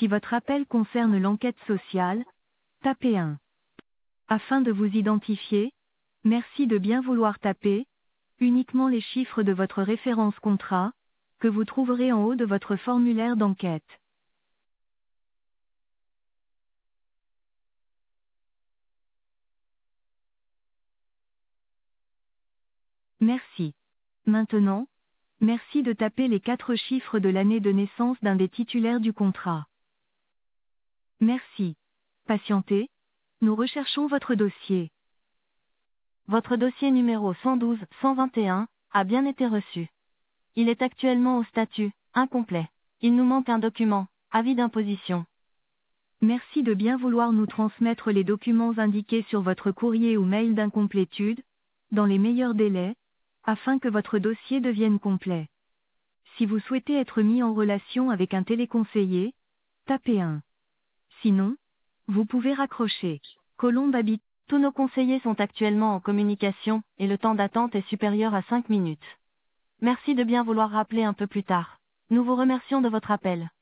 Si votre appel concerne l'enquête sociale, tapez 1. Afin de vous identifier, merci de bien vouloir taper uniquement les chiffres de votre référence contrat, que vous trouverez en haut de votre formulaire d'enquête. Merci. Maintenant, merci de taper les 4 chiffres de l'année de naissance d'un des titulaires du contrat. Merci. Patientez, nous recherchons votre dossier. Votre dossier numéro 112-121 a bien été reçu. Il est actuellement au statut incomplet. Il nous manque un document, avis d'imposition. Merci de bien vouloir nous transmettre les documents indiqués sur votre courrier ou mail d'incomplétude, dans les meilleurs délais, afin que votre dossier devienne complet. Si vous souhaitez être mis en relation avec un téléconseiller, tapez 1. Sinon, vous pouvez raccrocher. Colombe habite. Tous nos conseillers sont actuellement en communication, et le temps d'attente est supérieur à 5 minutes. Merci de bien vouloir rappeler un peu plus tard. Nous vous remercions de votre appel.